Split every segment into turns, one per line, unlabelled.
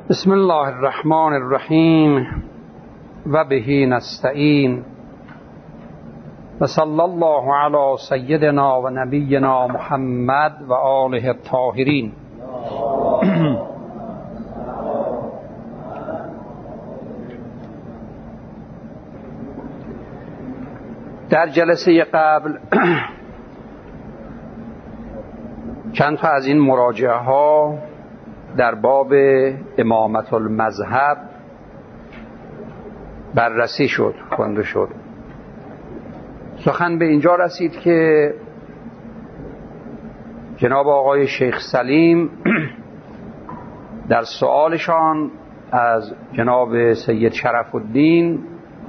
بسم الله الرحمن الرحیم و به نستعین و صلی الله علی سیدنا و نبینا محمد و آله الطاهرین. در جلسه قبل چند تا از این مراجعه ها در باب امامت المذهب بررسی شد، خونده شد. سخن به اینجا رسید که جناب آقای شیخ سلیم در سؤالشان از جناب سید شرف الدین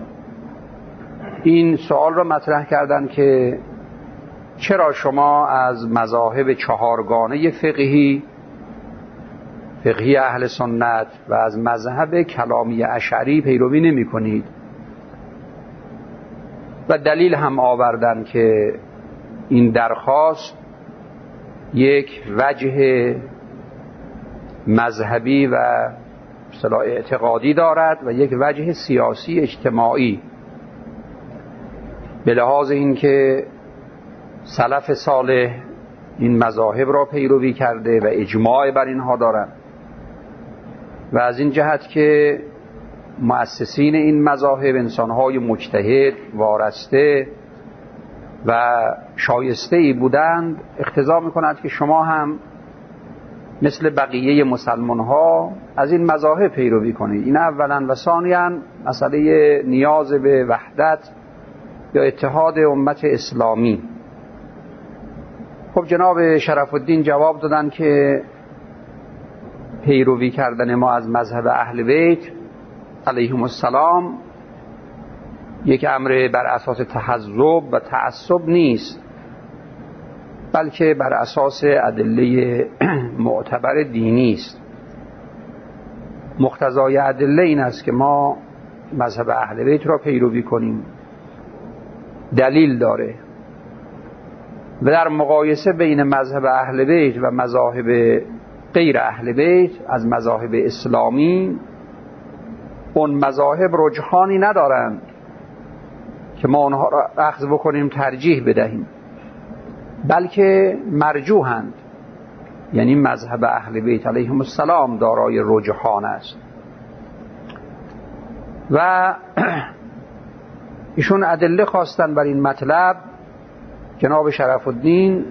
این سؤال را مطرح کردند که چرا شما از مذاهب چهارگانه فقهی اهل سنت و از مذهب کلامی اشعری پیروی نمی کنید؟ و دلیل هم آوردن که این درخواست یک وجه مذهبی و اصطلاح اعتقادی دارد و یک وجه سیاسی اجتماعی، به لحاظ اینکه سلف صالح این مذاهب را پیروی کرده و اجماع بر اینها دارند، و از این جهت که مؤسسین این مذاهب انسان‌های مجتهد وارسته و شایسته‌ای بودند، اقتضا می‌کند که شما هم مثل بقیه مسلمان‌ها از این مذاهب پیروی کنید. این اولاً، و ثانیاً مسئله نیاز به وحدت یا اتحاد امت اسلامی. خب جناب شرف الدین جواب دادن که پیروی کردن ما از مذهب اهل بیت علیهم السلام یک امر بر اساس تحزب و تعصب نیست، بلکه بر اساس ادله معتبر دینی است. مقتضای ادله این است که ما مذهب اهل بیت را پیروی کنیم، دلیل داره. و در مقایسه بین مذهب اهل بیت و مذاهب غیر اهل بیت از مذاهب اسلامی، اون مذاهب رجحانی ندارند که ما آنها را اخذ بکنیم ترجیح بدهیم، بلکه مرجوحند. یعنی مذهب اهل بیت علیهم السلام دارای رجحان است. و ایشون ادله خواستن بر این مطلب. جناب شرف الدین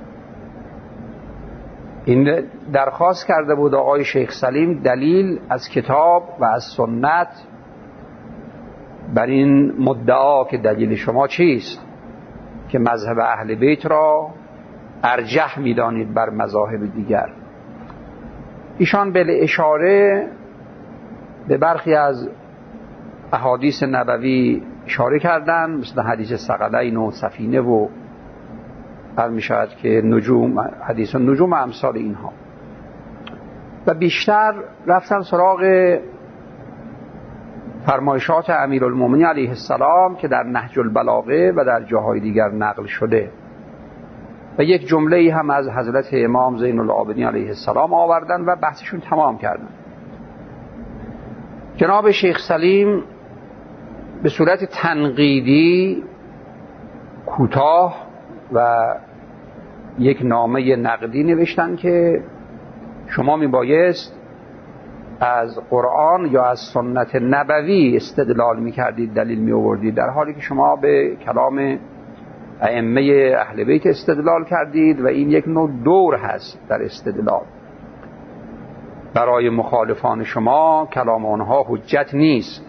این درخواست کرده بود آقای شیخ سلیم دلیل از کتاب و از سنت بر این مدعا که دلیل شما چیست که مذهب اهل بیت را ارجح می‌دانید بر مذاهب دیگر. ایشان به اشاره به برخی از احادیث نبوی اشاره کردن، مثل حدیث ثقلین و سفینه و می شود که نجوم، حدیث نجوم امثال اینها، و بیشتر رفتن سراغ فرمایشات امیرالمومنین علیه السلام که در نهج البلاغه و در جاهای دیگر نقل شده، و یک جمله هم از حضرت امام زین العابدین علیه السلام آوردن و بحثشون تمام کردن. جناب شیخ سلیم به صورت تنقیدی کوتاه و یک نامه نقدی نوشتن که شما میبایست از قرآن یا از سنت نبوی استدلال میکردید، دلیل میآوردید، در حالی که شما به کلام ائمه اهل بیت استدلال کردید و این یک نوع دور هست در استدلال. برای مخالفان شما کلام آنها حجت نیست.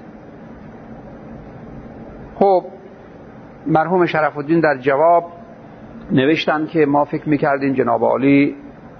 خب مرحوم شرف الدین در جواب نوشتن که ما فکر میکردیم جناب عالی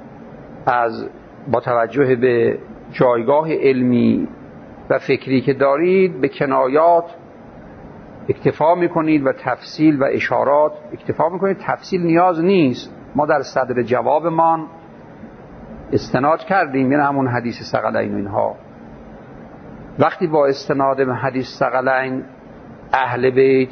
با توجه به جایگاه علمی و فکری که دارید به کنایات اکتفا میکنید و تفصیل و اشارات اکتفا میکنید، تفصیل نیاز نیست. ما در صدر جوابمان استناد کردیم، یعنی همون حدیث ثقلین و اینها. وقتی با استناد به حدیث ثقلین اهل بیت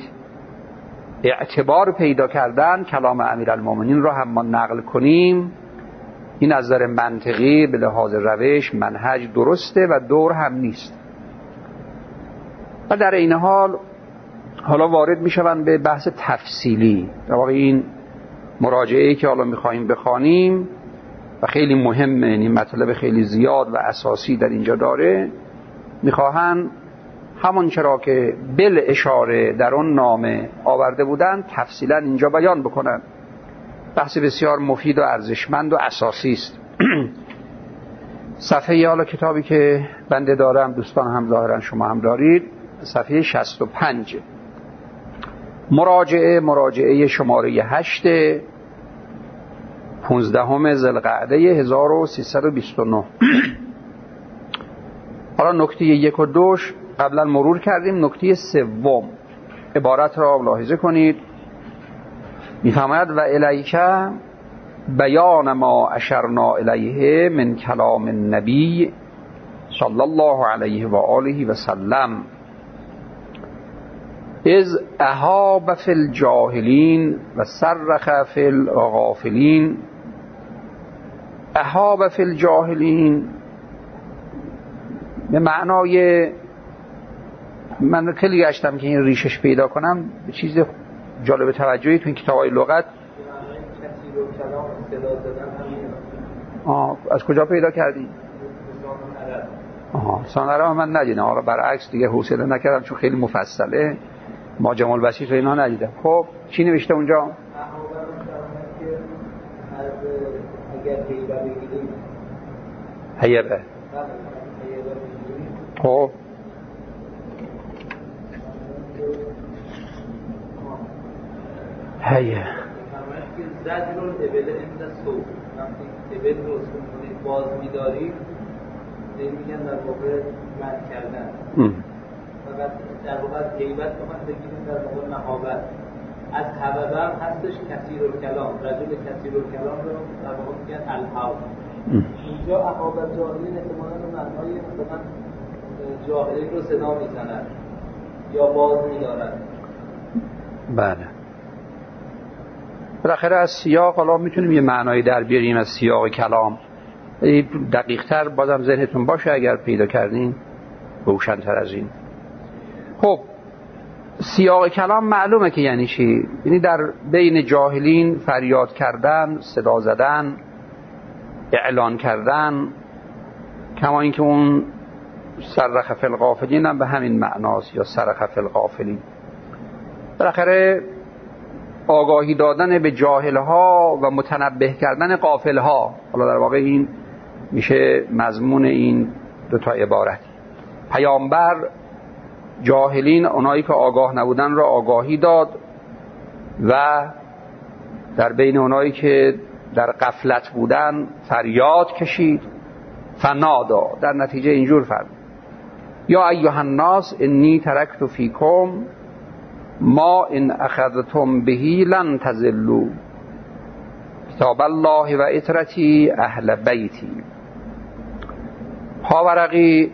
اعتبار پیدا کردن، کلام امیرالمومنین را هم ما نقل کنیم، این از نظر منطقی به لحاظ روش منهج درسته و دور هم نیست. و در این حال حالا وارد میشوند به بحث تفصیلی. در واقع این مراجعه‌ای که حالا میخوایم بخوانیم و خیلی مهمه، این مطلب خیلی زیاد و اساسی در اینجا داره، میخواهن همون چرا که بل اشاره در اون نامه آورده بودن تفصیلا اینجا بیان بکنن. بحث بسیار مفید و ارزشمند و اساسی است. صفحه حالا کتابی که بنده دارم، دوستان هم ظاهرا شما هم دارید، صفحه 65. مراجعه شماره 8 15 ذوالقعده 1329. حالا نکته 1 و 2 قبلا مرور کردیم. نکته 3 عبارت را ملاحظه کنید. میفرماید و الیک بیان ما اشرنا الیه من کلام النبی صلی الله علیه و آله و سلم از اهاب فی الجاهلین و صرخ فی الغافلین. اهاب فی الجاهلین به معنای، من خیلی گشتم که این ریشش پیدا کنم، به چیز جالب توجهی تو این کتاب‌های لغت. از کجا پیدا کردین؟ سانره من ندیدم. حالا برعکس دیگه حوصله نکردم چون خیلی مفصله. ما جمال بسیط و اینا ندیدم. خب چی نوشته اونجا؟ هیبه. خب هیه
زجر الابل عند صوت، وقتی ابل رو باز می‌داری میگن در واقع منع کردن. فقط در واقع غیبت رو من بگیریم در واقع مهابت. از حببه هم هستش کثیر الکلام، رجل کثیر الکلام رو در واقع میگن الهو. اینجا اهاب جاهلین احتمالاً به معنای مثلا جاهلین رو صدا میزنن یا باز می‌دارن.
بله. بالاخره از سیاق حالا میتونیم یه معنایی در بیاریم از سیاق کلام. دقیق‌تر بازم ذهنتون باشه اگر پیدا کردین روشن‌تر از این. خب سیاق کلام معلومه که یعنی چی؟ یعنی در بین جاهلین فریاد کردن، صدا زدن، اعلان کردن، کما اینکه اون صرخ فی الغافلین هم به همین معناست، یا صرخ فی الغافلین. بالاخره آگاهی دادن به جاهلها و متنبه کردن غافلها. حالا در واقع این میشه مضمون این دو تا عبارت. پیامبر جاهلین، اونایی که آگاه نبودن را آگاهی داد و در بین اونایی که در غفلت بودن فریاد کشید. فنادا، در نتیجه اینجور فرمود یا ایها الناس انی ترکت فیکم ما ان اخذتم بهی لن تضلوا کتاب الله و اطرتی اهل بیتی. پاورقی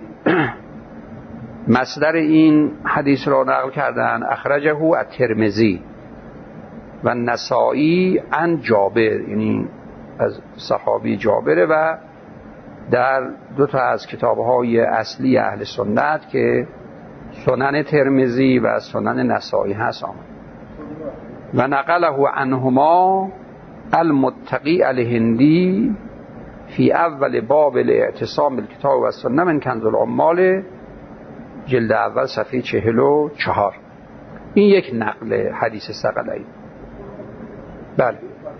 مصدر این حدیث را نقل کردن، اخرجه الترمذی و نسائی عن جابر، یعنی از صحابی جابره و در دو تا از کتاب‌های اصلی اهل سنت که سنن ترمذی و سنن نسائی هست آمد. و نقله عنهما المتقی الهندی فی اول باب الاعتصام بالکتاب و سنن من کنز العمال جلد اول صفحه 44. این یک نقل حدیث ثقلین. بله.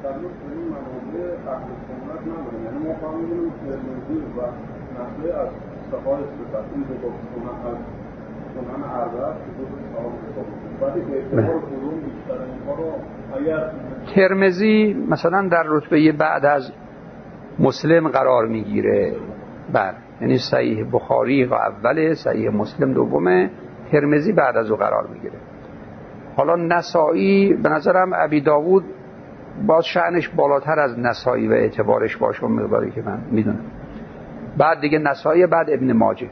ترمذی مثلا در رتبه بعد از مسلم قرار میگیره. بله، یعنی صحیح بخاری اوله، صحیح مسلم دومه، ترمذی بعد از او قرار میگیره. حالا نسائی به نظرم ابی داوود باز شأنش بالاتر از نسائی و اعتبارش باشه اون مقداری که من میدونم. بعد دیگه نسائی، بعد ابن ماجه.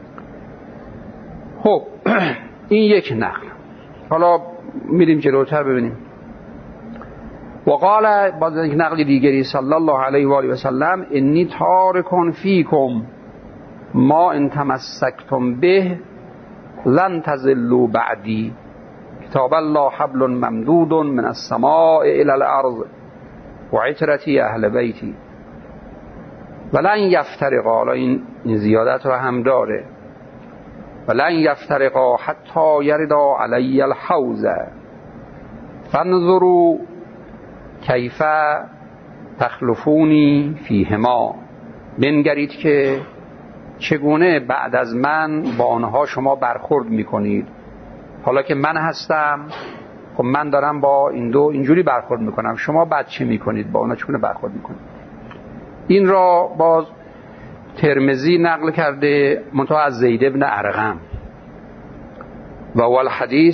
خب این یک نقل. حالا میریم جلوتر ببینیم. و قال باز یک نقل دیگری صلی الله علیه و آله و سلم انی تارک فیکم ما ان تمسکتم به لن تضلوا بعدی کتاب الله حبل ممدود من السماء الى الارض و عترتی اهل بیتی ولن یفترقا. این زیادت رو هم داره ولن یفترقا حتی یردا علی الحوض فانظروا کیف تخلفونی فیهما. بنگرید که چگونه بعد از من با آنها شما برخورد میکنید. حالا که من هستم، خب من دارم با این دو اینجوری برخورد میکنم، شما بعد چه میکنید با اونا، چگونه برخورد میکنید. این را باز ترمذی نقل کرده منتها از زید بن ارقم و اول حدیث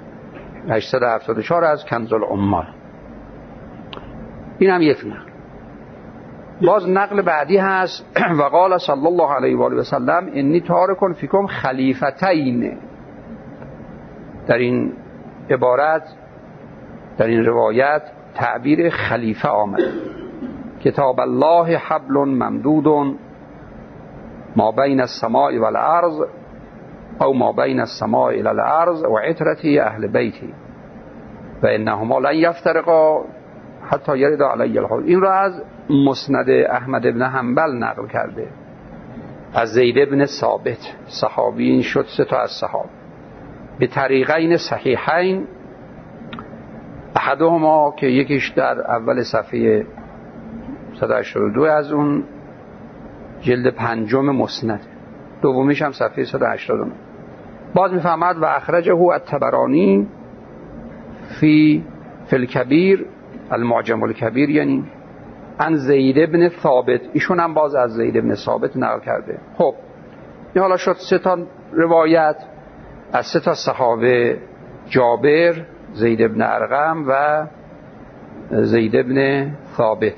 874 از کنز العمال. این هم یک نقل. باز نقل بعدی هست و قال صلی الله علیه و آله و سلم انی تارک فیکم خلیفتین. در این عبارت، در این روایت تعبیر خلیفه آمد. کتاب الله حبل ممدود ما بین السماء والارض او ما بین السماء الى الارض و عترتی اهل بیتی و انهما لن یفترقا حتی یرد علی الحوض. این را از مسند احمد بن حنبل نقل کرده از زید بن ثابت صحابی. این شد 3 تا از صحابه به طریقین صحیحین. احدهما که یکیش در اول صفحه 182 از اون جلد 5 مسند، دومیش هم صفحه 189. باز میفهمد و اخرجه الطبرانی فی الکبیر المعجم الکبیر، یعنی عن زید بن ثابت. ایشون هم باز از زید بن ثابت نقل کرده. خب این حالا شد 3 تا روایت از 3 تا صحابه: جابر، زید بن ارقم و زید بن ثابت.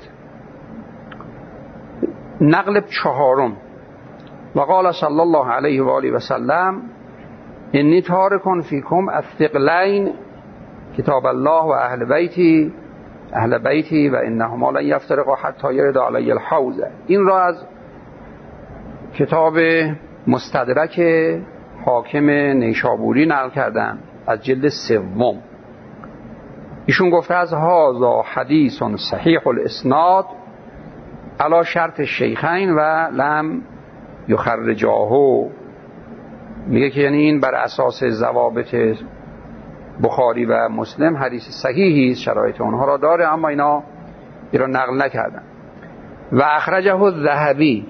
نقل 4 و قال صلی الله علیه و آله و سلم انی تارک فیکم الثقلین کتاب الله و اهل بیتی و انهما لن یفترقا حتی یرد علی الحوض. این را از کتاب مستدرک حاکم نیشابوری نقل کردن از جلد 3. ایشون گفته از هذا حدیث صحیح الاسناد علی شرط الشیخین و لم یخرجاه. میگه که یعنی این بر اساس ضوابط بخاری و مسلم حدیث صحیحی است، شرایط اونها را داره، اما اینا این را نقل نکردن. و اخرجه الذهبی،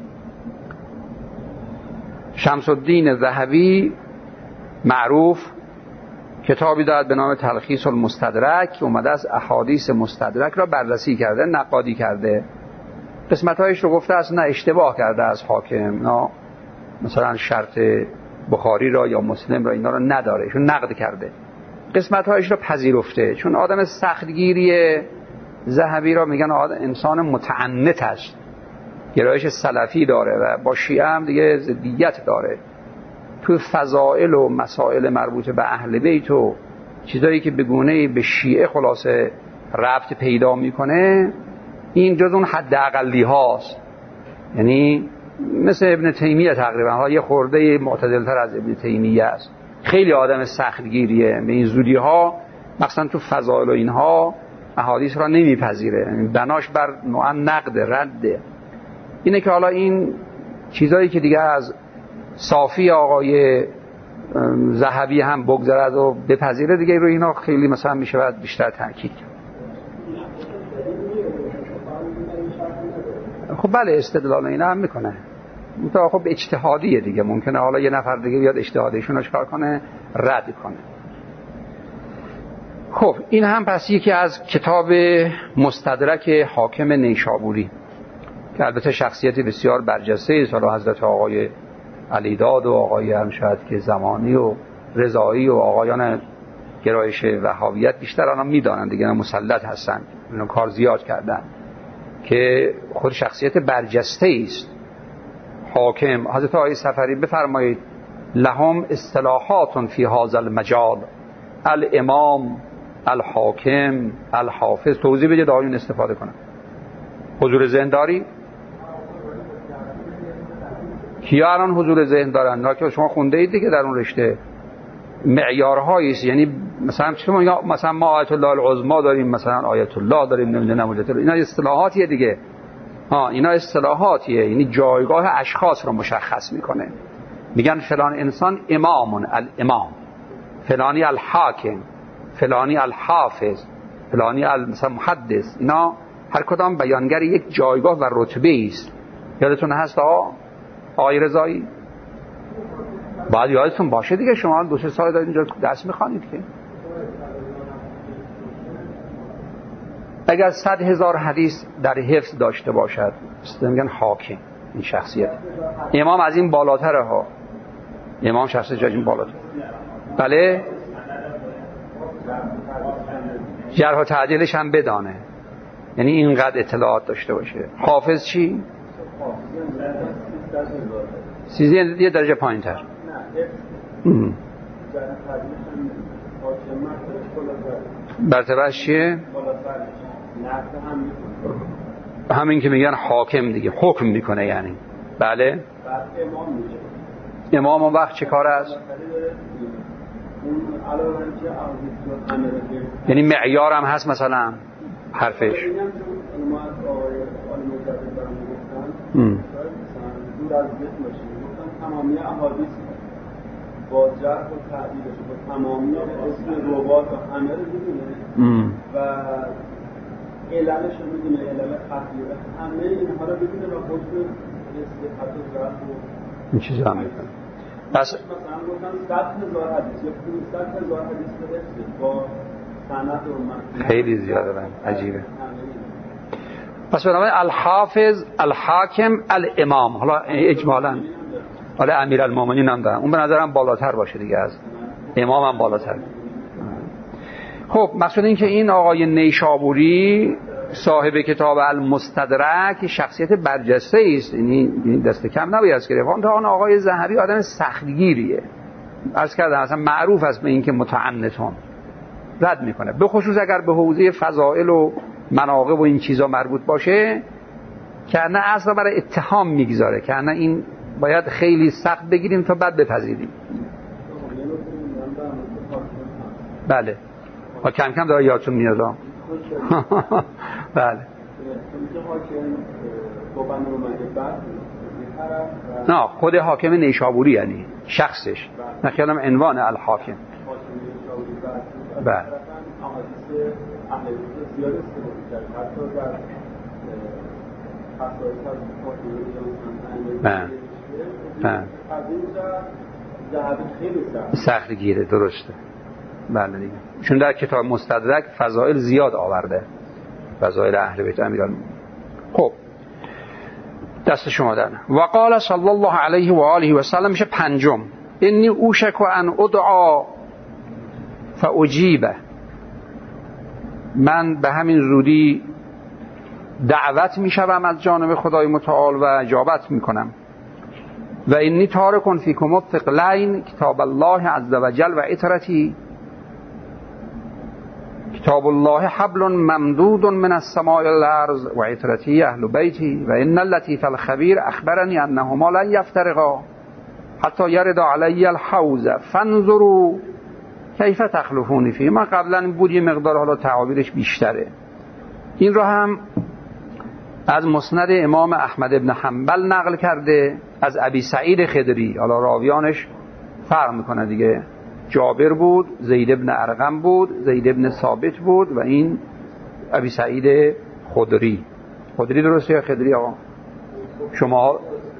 شمس الدین الذهبی معروف کتابی دارد به نام تلخیص المستدرک که اومده از احادیث مستدرک را بررسی کرده، نقادی کرده، قسمت‌هایش رو گفته اصلا اشتباه کرده از حاکم، نه مثلا شرط بخاری را یا مسلم را اینا را نداره، ایشون نقد کرده، قسمت‌هایش را پذیرفته. چون آدم سختگیری ذهبی را میگن انسان متعنت است، گرایش سلفی داره و با شیعه هم دیگه ضدیت داره. تو فضائل و مسائل مربوط به اهل بیت و چیزایی که به گونه‌ای به شیعه خلاصه ربط پیدا میکنه، این جز اون حد اقلی هاست. یعنی مثل ابن تیمیه تقریبا، ها یه خورده معتدل‌تر از ابن تیمیه است. خیلی آدم سختگیریه، به این زودی ها مثلا تو فضائل و اینها احادیث را نمیپذیره، یعنی بناش بر نوعا نقد رده. اینه که حالا این چیزایی که دیگه از صافی آقای ذهبی هم بگذرد و بپذیره، دیگه رو اینا خیلی مثلا میشه باید بیشتر تاکید. خب بله استدلال اینا هم میکنه، منتها خب اجتهادیه دیگه، ممکنه حالا یه نفر دیگه بیاد اجتهادیشون رو چکار کنه، رد کنه. خب این هم پس یکی از کتاب مستدرک حاکم نیشابوری که البته شخصیتی بسیار برجسته است، حالا حضرت آقای علیداد و آقای همشهد که زمانی و رضایی و آقایان گرایش وهابیت بیشتر آنها میدانند دیگه، مسلط هستند، اینو کار زیاد کردن که خود شخصیت برجسته است حاکم. حضرت آقای صفری بفرمایید لهم اصطلاحات فی هذا المجال، الامام الحاکم، الحافظ، توضیح بدید آقایون استفاده کنم. حضور ذهن داری؟ کیا الان حضور ذهن دارن؟ نه که شما خونده اید دیگه در اون رشته معیارهایی است. یعنی مثلا ما آیت الله العظما داریم، مثلا آیت الله داریم، نمیدونم اینا اصطلاحاتیه دیگه. اینا اصطلاحاتیه، یعنی جایگاه اشخاص رو مشخص میکنه. میگن فلان انسان امامون، الامام، فلانی الحاکم، فلانی الحافظ، فلانی مثلا محدث. اینا هر کدام بیانگر یک جایگاه و رتبه است. یادتون هست آقای رضایی؟ باید یادتون باشه دیگه، شما 2-3 سال دارید اینجا درس میخوانید که اگر 100,000 حدیث در حفظ داشته باشد میگن حاکم این شخصیت. امام از این بالاتره ها، امام شخصیت از این بالاتر. بله، جرح و تعدیلش هم بدانه، یعنی اینقدر اطلاعات داشته باشه. حافظ چی؟ سیزی یه درجه پایین تر. برتبهش چیه؟ همین که میگن حاکم دیگه، حکم میکنه یعنی. بله، امام اون وقت چه کار است؟ یعنی معیار هم هست مثلا حرفش.
تمامی احادیث با جرح و تعدیلش با تمامی اسم روات و همه رو میدونه و عللش رو میدونه، علل خطیره همه اینها رو میدونه و خود استفاده و جرح و
این چیزا هم میکنه. پس
مثلا گفتم 100,000 حدیث یا 500,000 حدیث برسید با سند و متن
خیلی زیاده بند. عجیبه. پس بنابراین الحافظ، الحاکم، الامام. حالا اجمالاً حالا امیرالمومنین هم دارن، اون به نظرم بالاتر باشه دیگه، از امام هم بالاتر. خب مقصود این که این آقای نیشابوری صاحب کتاب المستدرک شخصیت برجسته است، یعنی دست کم نباید گرفت. اون آقای ذهبی آدم سختگیریه، عرض کردم مثلا معروف است به این که متعنتون رد میکنه، به خصوص اگر به حوزه فضائل و مناقب و این چیزا مربوط باشه، که نه اصلا برای اتهام میگذاره، که نه این باید خیلی سخت بگیریم تا بعد بپذیریم. بله، و کم کم داره یادتون میاد. بله. نه، خود حاکم نیشابوری یعنی شخصش، نه خیالم عنوان الحاکم. بله. سخت گیره، درسته. بله دیگه، چون در کتاب مستدرک فضائل زیاد آورده، فضائل اهل بیت امیرالمومنین. خب دست شما در. و قال صلی الله علیه و آله و سلم، میشه پنجم، انی اوشک ان ادعا فاجیبه، من به همین زودی دعوت میشوم از جانب خدای متعال و اجابت میکنم. و انی تارکن فیکم الثقلین کتاب الله عز وجل و عترتی، کتاب الله حبل ممدود من السماء الارض و عترتی اهل بیتی و ان اللطیف الخبیر اخبرنی انهما لن یفترقا حتی یرد علی الحوض فانظروا کیف تخلفون فیه. ما قبلا بود یه مقدار، حالا تعابیرش بیشتره. این رو هم از مسند امام احمد ابن حنبل نقل کرده، از ابی سعید خدری. حالا راویانش فرق میکنه دیگه، جابر بود، زید ابن ارقم بود، زید ابن ثابت بود و این ابی سعید خدری. خدری درسته یا خدری آقا؟ شما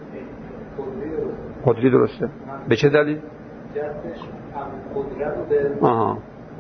خدری درسته. به چه دلیل؟ آها،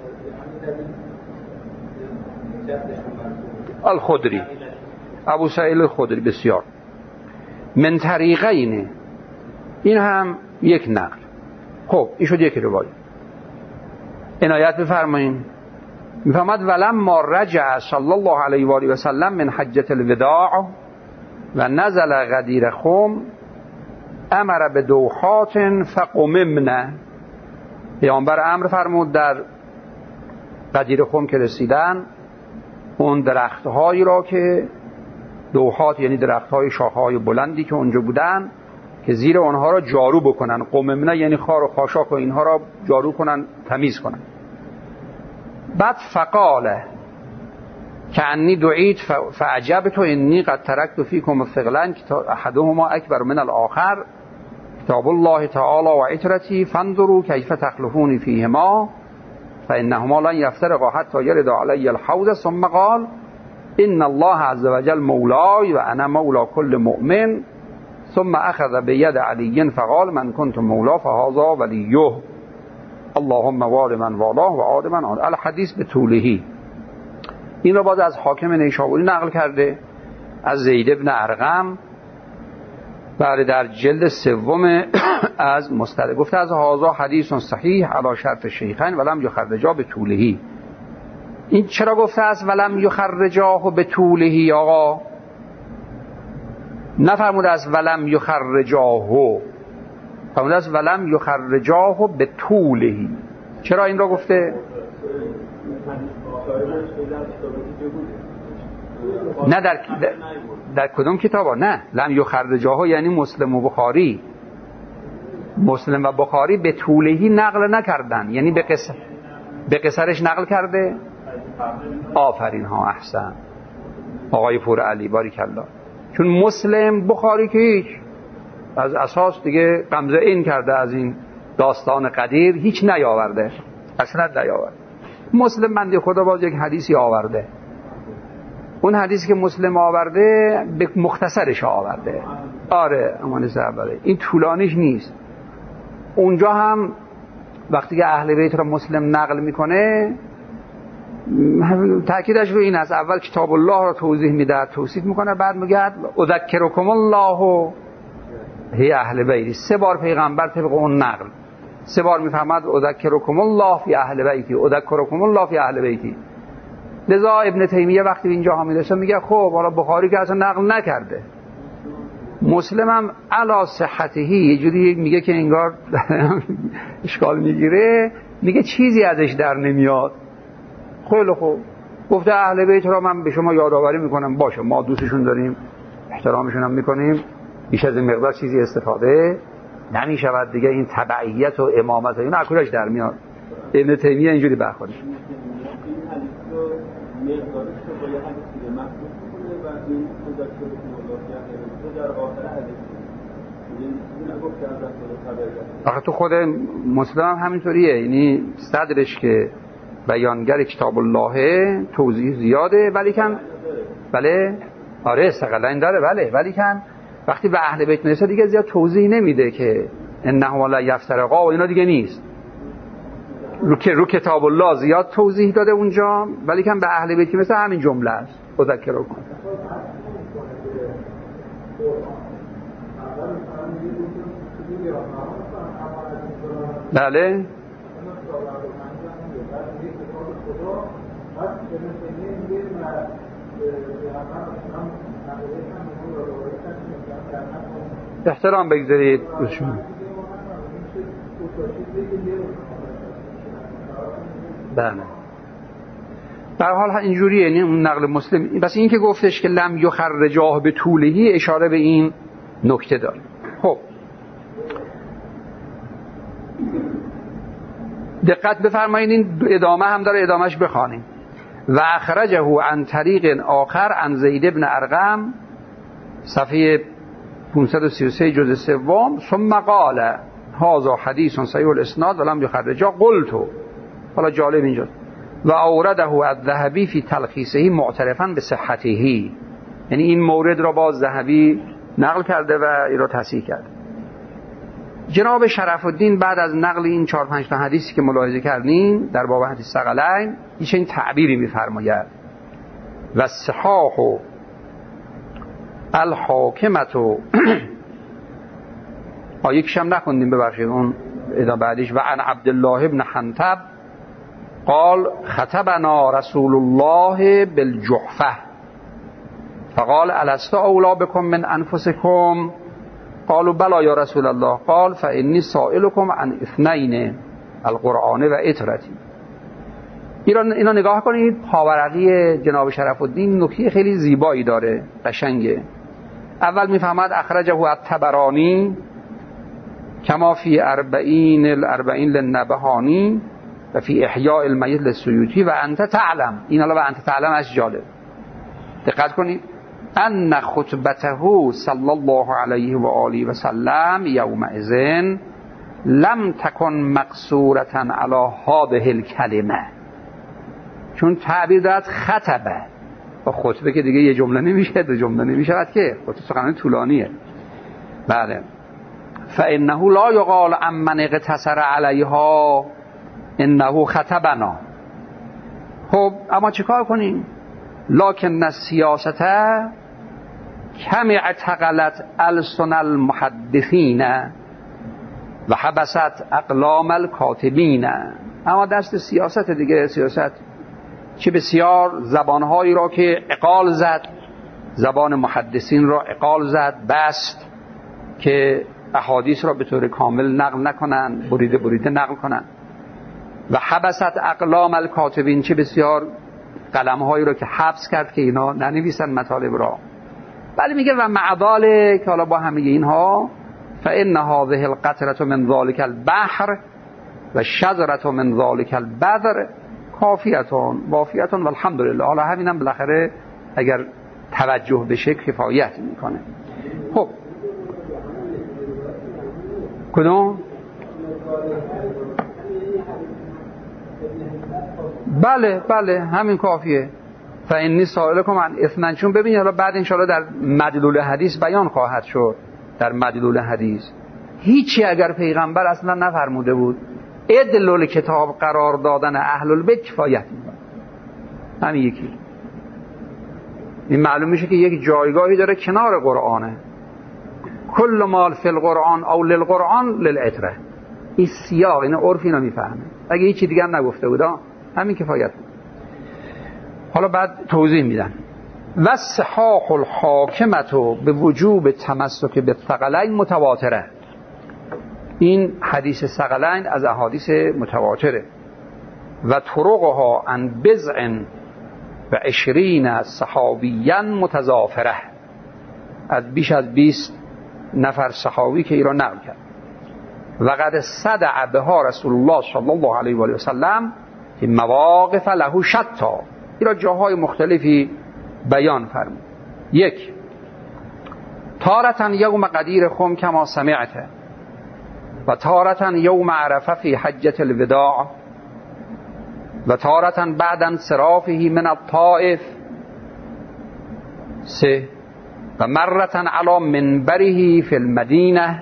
الخدری، ابو سعید الخدری. بسیار. من طریقین، این هم یک نقل. خب این شد یک روایت. عنایت بفرمایید. میفهمد ولم ما رجع صلی الله علیه و آله و سلم من حجة الوداع و نزل غدیر خم امر به دوحات فقممنا. پیامبر امر فرمود در بدیر خم که رسیدن، اون درختهایی را که دوحات یعنی درختهای شاخه‌های بلندی که اونجا بودن که زیر اونها را جارو بکنن، قممنه یعنی خار و خاشاک و اینها را جارو کنن، تمیز کنن. بعد فقاله که انی دعیت فعجبت انی قد ترکت فیکم ثقلا احدهما اکبر من الاخر کتاب الله تعالی و عترتی فانظروا کیف تخلفون فیهما فانهما لن یفترقا حتی یرد علی الحوض ثم قال ان الله عز وجل مولاي و انا مولا کل مؤمن ثم اخذ بید علی فقال من كنت مولا فهذا ولیه اللهم وال من والاه و عاد من عاد. الحدیث به طولهی. این را باز از حاکم نیشابوری نقل کرده از زید بن ارقم، بعد در جلد سوم از مستدرک گفته از هذا حدیث صحیح علی شرط شیخین ولم یخرجا به طولهی. این چرا گفته است ولم یخرجاه به طولهی؟ آقا نفرموده است ولم یخرجاه، فرموده است ولم یخرجاه به طولهی. چرا این را گفته؟ نه در کدوم کتابا؟ نه، لم یخرجاه یعنی مسلم و بخاری. مسلم و بخاری به طولهی نقل نکردن، یعنی به قصرش نقل کرده. آفرین ها، احسن آقای پور علی، باریکالله. چون مسلم بخاری که هیچ از اساس دیگه غمزه این کرده از این داستان قدیر هیچ نیاورده، اصلا نیاورده. مسلم بنده خدا باز یک حدیثی آورده، اون حدیثی که مسلم آورده به مختصرش آورده. آره امان زربره، این طولانیش نیست. اونجا هم وقتی که اهل بیت را مسلم نقل میکنه تأکیدش رو این است، اول کتاب الله را توضیح میده، توصیف میکنه، بعد میگه اذکرکم الله هی اهل بیتی. 3 بار پیغمبر طبق اون نقل 3 بار میفهمد اذکرکم الله فی اهل بیتی، اذکرکم الله فی اهل بیتی. لذا ابن تیمیه وقتی اینجا میرسه میگه خب حالا بخاری که اصلا نقل نکرده، مسلم هم علی صحتهی، یه جوری میگه که انگار اشکال میگیره، میگه چیزی ازش در نمیاد. خیلی خوب، گفته اهل بیت را من به شما یادآوری میکنم، باشه ما دوستشون داریم، احترامشون هم میکنیم، بیش از این مقدار چیزی استفاده نمیشود دیگه. این تبعیت و امامت و این اکورش در میاد. ابن تیمیه اینجوری برخورد. آخه تو خود مسلم همینطوریه، یعنی صدرش که بیانگر کتاب الله توضیح زیاده، ولیکن بله آره استقلال داره، بله ولیکن وقتی به اهل بیت میرسه دیگه زیاد توضیح نمیده که انه لا یفترقا و اینا دیگه نیست. رو کتاب الله زیاد توضیح داده اونجا، ولیکن به اهل بیت مثل همین جمله است. اذکرکم. بله احترام بگذارید. بله در حال اینجوریه، یعنی اون نقل مسلم. بس این که گفتش که لم یخرجاه به طولهی اشاره به این نکته داره. خب دقت بفرمایید، این ادامه هم داره، ادامهش بخوانیم. و اخرجه عن طریق آخر عن زید بن ارقم، صفحه 533 جزء 3. ثم قال هذا حدیث صحیح الاسناد ولم یخرجا قلت. حالا جالب اینجاست و اورده الذهبی فی تلخیصه معترفا به صحته، یعنی این مورد را باز ذهبی نقل کرده و این را تصحیح کرده. جناب شرف الدین بعد از نقل این 4-5 تا حدیثی که ملاحظه کردین در باب حدیث ثقلین این تعبیری می‌فرماید و صحاح الحاکمتو یکیش هم نخوندیم ببخشید، اون ادا بعدش و عن عبدالله ابن حنطب قال خطبنا رسول الله بالجحفه فقال الست اولا بكم من انفسكم قالوا بلا یا رسول الله قال فانی سائلكم عن اثنين القرآن و اطرتی. اینا نگاه کنید. پاورقی جناب شرف الدین نکته خیلی زیبایی داره، قشنگه. اول میفهمد اخرجه الطبرانی کما فی اربعین للنبهانی و فی احیاء المیت للسیوطی و انت تعلم. این حالا و انت تعلم از جالب، دقت کنید. ان خطبته صلی الله علیه و آله و سلم یومئذ لم تکن مقصورة علی هذه الکلمه. چون تعبیر دارد خطبه و خطبه که دیگه یه جمله نمیشه، دو جمله نمیشه که خطبه سخنرانی طولانیه. بله. فانه لا یقال عمن اقتصر علیها انه خطبنا. خب اما چیکار کنیم؟ لکن السیاست کم اعتقلت السن المحدثین و حبست اقلام الکاتبین. اما دست سیاست دیگه، سیاست چه بسیار زبانهایی را که اقال زد، زبان محدثین را اقال زد، بست که احادیث را به طور کامل نقل نکنن، بریده نقل کنن. و حبست اقلام الکاتبین، چه بسیار قلمهایی را که حبس کرد که اینا ننویسن مطالب را. ولی میگه و مع ذلک، که حالا با همه اینها فإن هذه القطرة من ذلك البحر و شجرة من ذلك البذر کافیتون وافیتون والحمدلله. حالا همینم بالاخره اگر توجه بشه کفایت میکنه. خب کدوم؟ بله همین کافیه. فإنی سائلکم عن اثنین. چون ببینید حالا بعد انشاءالله در مدلول حدیث بیان خواهد شد. در مدلول حدیث هیچی اگر پیغمبر اصلا نفرموده بود ادلول کتاب قرار دادن اهل البیت کفایت میکنه. همین یکی. این معلوم میشه که یک جایگاهی داره کنار قرآنه. کل مال فی القرآن او للقرآن للعتره. این سیاق، این عرف اینو میفهمه. اگه هیچی دیگه هم نگفته بود همین کفایت بود. حالا بعد توضیح میدن. و صحاح الحاکمتو به وجوب تمسک به ثقلین متواتره. این حدیث ثقلین از احادیث متواتره. و طرقها عن بضع و 20 صحابیا متضافره. از بیش از 20 نفر صحابی که ایران نقل کرد. و قد صدع بها رسول الله صلی الله علیه و آله و سلم که مواقف له شتا. ایران جاهای مختلفی بیان فرمود. 1 تارة یوم قدیر خم کما سمعت و تارة یوم عرفه فی حجة الوداع و تارة بعد انصرافه من الطائف. 3 و مرة علی منبره فی المدینه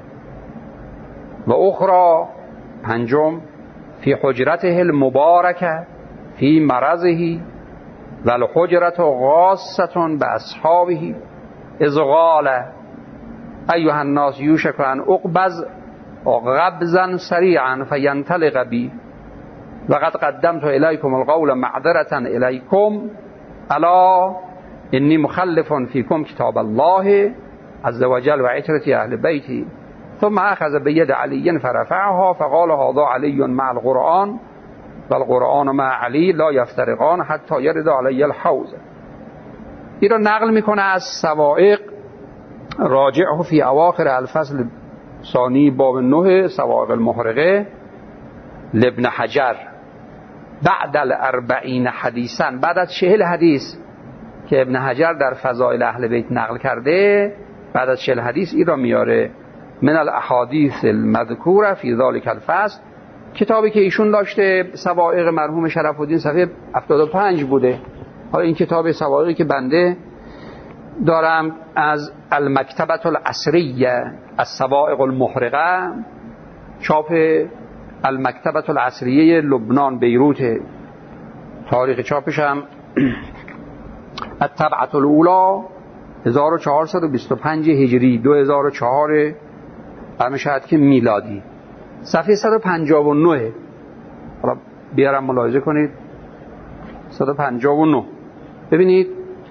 و اخرى 5 فی حجرته المبارکه فی مرضه و الحجرة غاصة باصحابه اذ قال ایها الناس یوشک ان اقبض غبزا سریعا فینطلق بی وقد قدمت الیکم القول معذرة الیکم الا انی مخلف فیکم کتاب الله عز وجل و عترة اهل بیتی. ثم اخذ بید علی فرفعها فقال هذا علی مع القرآن والقرآن مع علی لا یفترقان حتی یرد علی الحوض. این را نقل میکنه از سوائق راجعه فی اواخر الفصل ثانی باب 9 سوائق المحرقه لابن حجر بعد 40 حدیثا. بعد از 40 حدیث که ابن حجر در فضائل اهل بیت نقل کرده، بعد از 40 حدیث این را میاره من الاحادیث المذکوره فی ذلک الفصل. کتابی که ایشون داشته سوائق مرحوم شرف الدین صفحه 75 بوده. حالا این کتاب سوائقی که بنده دارم از المکتبة العصریه السوائق المحرقه، چاپ المکتبة العصریه لبنان بیروت. تاریخ چاپش هم الطبعة الاولی 1425 هجری 2004 برمیشهد که میلادی. صفحه 159. حالا بیارم ملاحظه کنید 159. ببینید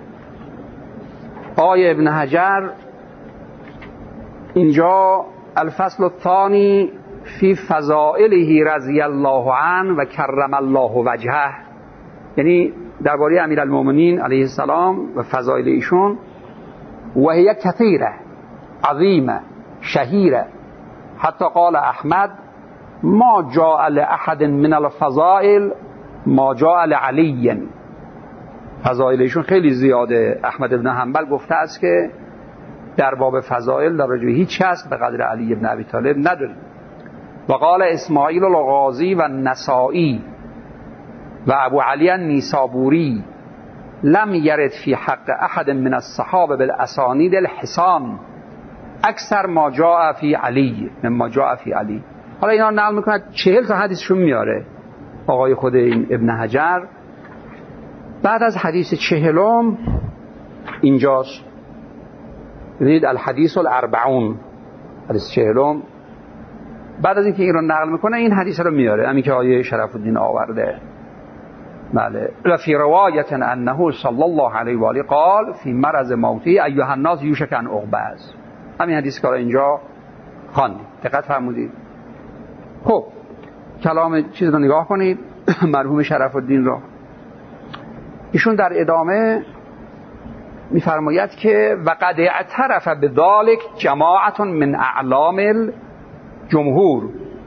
آیه ابن حجر اینجا الفصل الثانی فی فضائله رضی الله عنه و کرم الله وجهه، یعنی درباره امیرالمومنین علیه السلام و فضایل ایشون، و هی کثیره عظیمه شهیره، حتی قال احمد ما جاء لاحد من الفضائل ما جاء لعلی. فضایل ایشون خیلی زیاده. احمد بن حنبل گفته است که در باب فضائل در رجوع هیچ کس به قدر علی بن ابی طالب نداره. و قال اسماعیل الغازی و النسائی و ابو علی النیسابوری لم یرد فی حق احد من الصحابه بالاسانید الحسان اکثر ما جاء فی علی مما جاء فی علی. حالا اینا نقل میکنه 40 تا حدیثشون میاره آقای خود این ابن حجر. بعد از حدیث 40 اینجاست، ببینید الحدیث الاربعون، حدیث 40. بعد از اینکه این رو نقل میکنه این حدیث رو میاره، همین که آیه شرف الدین آورده. بله. و فی روایت انه صلی الله علیه و آله قال فی مرض موتی ایها الناس یوشک ان اغبز. همین حدیث که اینجا خواندید، دقت فرمودید. خب کلام چیز رو نگاه کنید مرحوم شرف الدین رو. ایشون در ادامه میفرماید که وقد اعترف بذلك جماعت من اعلام الجمهور،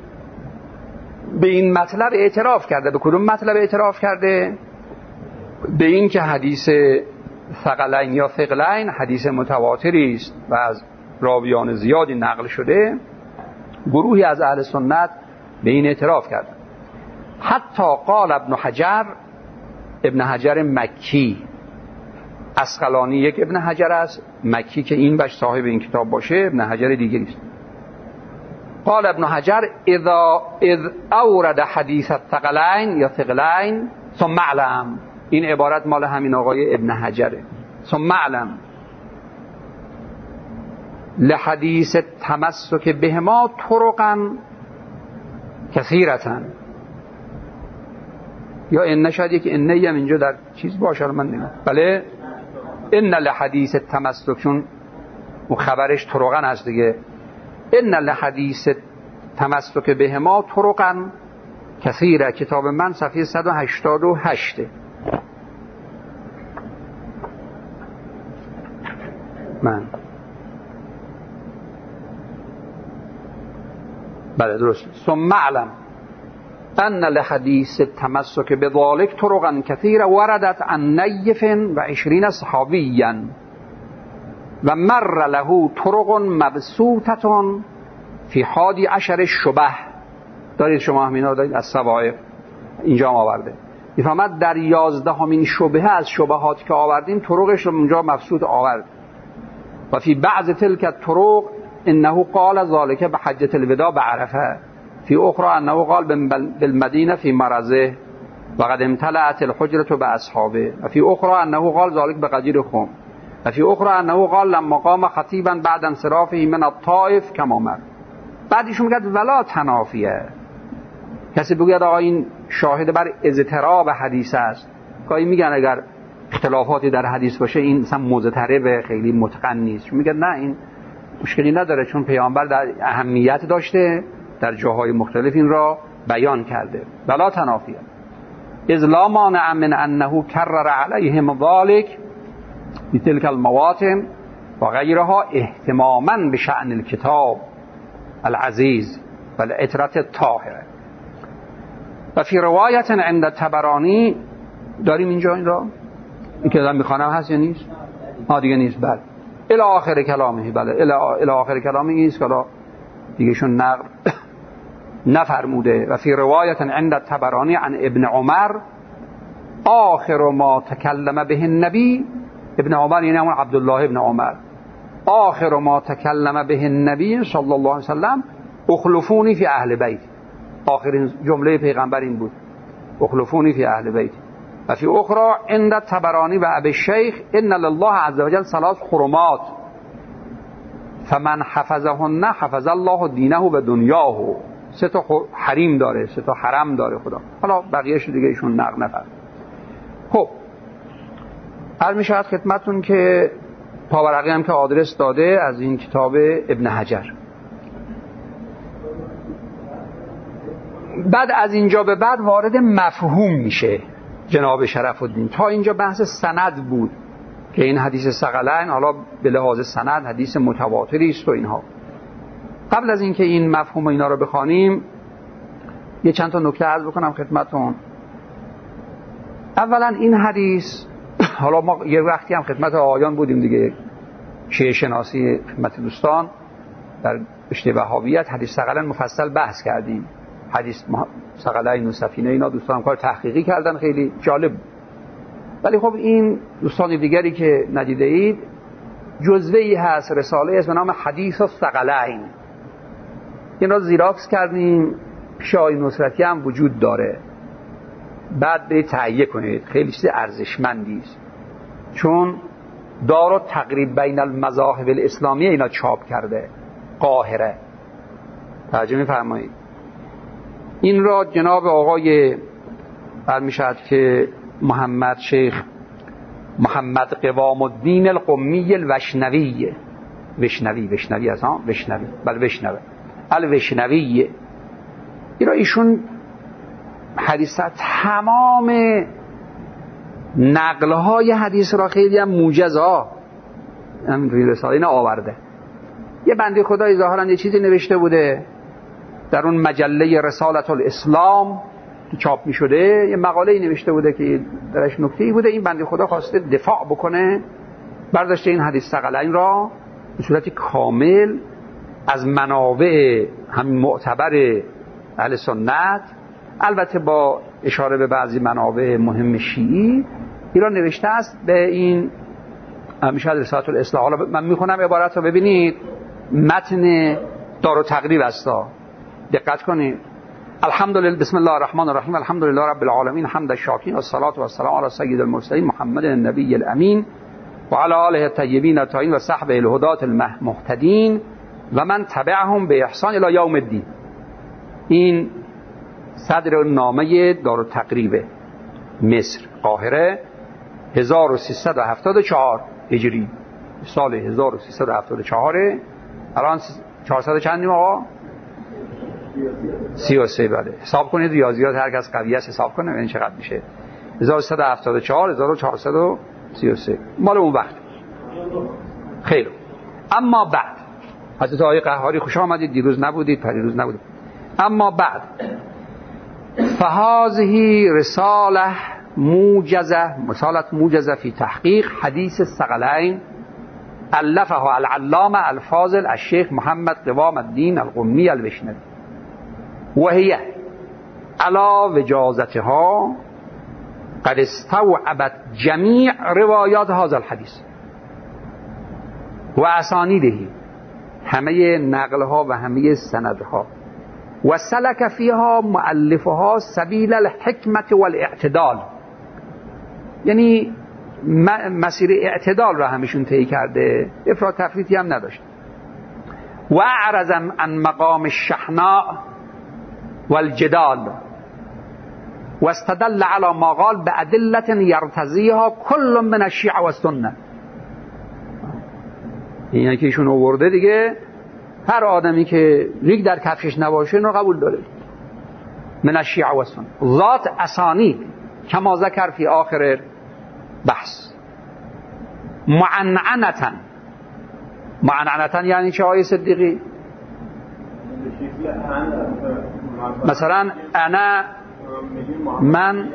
به این مطلب اعتراف کرده. به کدوم مطلب اعتراف کرده؟ به این که حدیث ثقلین یا ثقلین حدیث متواتری است و از راویان زیادی نقل شده. گروهی از اهل سنت به این اعتراف کرده. حتی قال ابن حجر مکی، اسقلانی یک ابن حجر است، مکی که این بش صاحب این کتاب باشه ابن حجر دیگری است. قال ابن حجر اذ اورد حدیث الثقلین یا ثقلین ثم اعلم، این عبارت مال همین آقای ابن حجره. ثم اعلم لحدیث تمسک بهما طرقا کثیرتن، یا ان شاید یک انه هم اینجا در چیز باشه من نمیدونم. بله ان لحدیث تمسک، چون اون خبرش طرقا هست دیگه. ان لحدیث تمسک بهما طرقا کثیره، کتاب من صفحه 188. من بله درست. ثم اعلم ان لحدیث التمسک بذلك طرقا كثيره وردت عن نيف و20 صحابيا و مر له طرق مبسوطه فی 11 شبه. دارید شما همینا دارید از صواعق اینجا آورده. میفهمد در 11مین شبهه از شبهات که آوردیم طرقش رو اونجا مبسوط آورد. و فی بعض تلک الطرق انه قال ذلك بحجة الوداع بعرفه، فی اخرى انه قال بالمدینه فی مرضه و قد امتلأت الحجرة باصحابه، و فی اخرى انه قال ذلك بغدیر خم، و فی اخرى انه قال لما قام خطیبا بعد انصرافه من الطائف کما مر. بعدش میگه ولا تنافیه، کسی بگوید آقا این شاهد بر اضطراب حدیث است. گاهی میگن اگر اختلافاتی در حدیث باشه این مثلا مضطرب خیلی متقن نیست. میگه نه این مشکلی نداره، چون پیامبر در اهمیت داشته در جاهای مختلف این را بیان کرده. ولا تنافیه اذ لا مانع من انه کرر علیهم ذلك بتلك المواطن و غیرها اهتماما بشأن الكتاب العزیز و العطرة الطاهره. و فی روایت عند الطبرانی، داریم اینجا این را این که دارم میخوانم هست یا نیست؟ دیگه نیست. بله الی آخر کلامه. بله الی آخر کلامه نیست که دیگه شون نقل نفرموده. و فی روایت عند الطبرانی عن ابن عمر آخر ما تکلم به النبی، ابن عمر یعنی همون عبدالله ابن عمر، آخر ما تکلم به النبی صلی الله علیه وسلم اخلفونی فی اهل بیت. آخرین جمله پیغمبر این بود، اخلفونی فی اهل بیت. و فی اخرى عند الطبرانی و ابی الشیخ ان لله عز وجل 3 حرمات فمن حفظهن حفظ الله دینه و دنیاه. 3 حریم داره، 3 حرم داره خدا. حالا بقیه‌اش دیگه ایشون نقل نفرد. خب عرض می‌شود خدمتتون که پاورقی هم که آدرس داده از این کتاب ابن حجر. بعد از اینجا به بعد وارد مفهوم میشه جناب شرف الدین. تا اینجا بحث سند بود که این حدیث ثقلین حالا به لحاظ سند حدیث متواتری است و اینها. قبل از اینکه این مفهوم اینا رو بخوانیم یه چند تا نکته عرض بکنم خدمتتون. اولا این حدیث، حالا ما یه وقتی هم خدمت آقایان بودیم دیگه، شیعه شناسی، خدمت دوستان در رشته وهابیت حدیث ثقلین مفصل بحث کردیم. حدیث ثقلین و سفینه اینا دوستان کار تحقیقی کردن، خیلی جالب. ولی خب این دوستان دیگری که ندیده اید جزوه‌ای هست، رساله است به نام حدیث الثقلین. این را زیراکس کردیم، پیش آقای نصرتی هم وجود داره، بعد برید تهیه کنید، خیلی چیز ارزشمندی است. چون دار تقریب بین المذاهب الاسلامی اینا چاپ کرده، قاهره. ترجمه فرمایید. این را جناب آقای برمیشد که محمد شیخ محمد قوام الدین القمی الوشنوی، وشنوی از ها، وشنوی، بله وشنوی، الوشنوی، این را ایشون حدیث تمام نقلهای حدیث را خیلی هم موجز ها همینطوری رساله اینا آورده. یه بنده خدایی ظاهرا یه چیزی نوشته بوده در اون مجله رسالت الاسلام که چاپ می شده، یه مقاله‌ای نوشته بوده که درش نکته‌ای بوده. این بنده خدا خواسته دفاع بکنه، برداشته این حدیث ثقلین را به صورت کامل از منابع همین معتبر اهل سنت، البته با اشاره به بعضی منابع مهم شیعی، ایران نوشته است به این میشه رسالت الاسلام. حالا من میخونم عبارت رو ببینید، متن دار و تقریب است، دقت کنید. الحمدلله، بسم الله الرحمن الرحیم، الحمدلله رب العالمین، حمد الشاکرین، والصلاة والسلام علی سید المرسلین محمد النبی الامین و علی آله الطیبین الطاهرین و صحبه الهداة المهتدین و من تبعهم به احسان الی یوم الدین. این صدر نامه دار و تقریب مصر، قاهره، 1374 هجری، سال 1374. الان 400 چندیم آقا؟ 33. بله حساب کنید، ریاضیات هر کس قوی است حساب کنه ببین چقدر میشه. 1374 1433 مال اون وقت. خیلی. اما بعد حضرت آقای قهاری خوش آمدید، دیروز نبودید، پریروز نبودید. اما بعد فهذه رساله موجزه فی تحقیق حدیث الثقلین الفها العلامه الفاضل الشیخ محمد قوام الدین القمی الوشنوی و هی علی وجازتها قد استوعبت جمیع روایات هذا الحدیث و اسانیده، همه نقلها و همه سندها، و سلک فیها مؤلفها سبیل الحکمت والاعتدال، یعنی مسیر اعتدال را همشون طی کرده، افراط تفریطی هم نداشت. و اعرض عن مقام الشحناء والجدال و استدل علی ما قال بأدلة یرتضیها کل من الشیعة والسنة. این که ایشون آورده دیگه هر آدمی که ریگ در کفشش نباشه اینو قبول داره. من الشیعة والسنة ذات اسانید کما ذکر فی آخر بحث. معنعنتن یعنی چه آیه صدیقی؟ مثلا انا من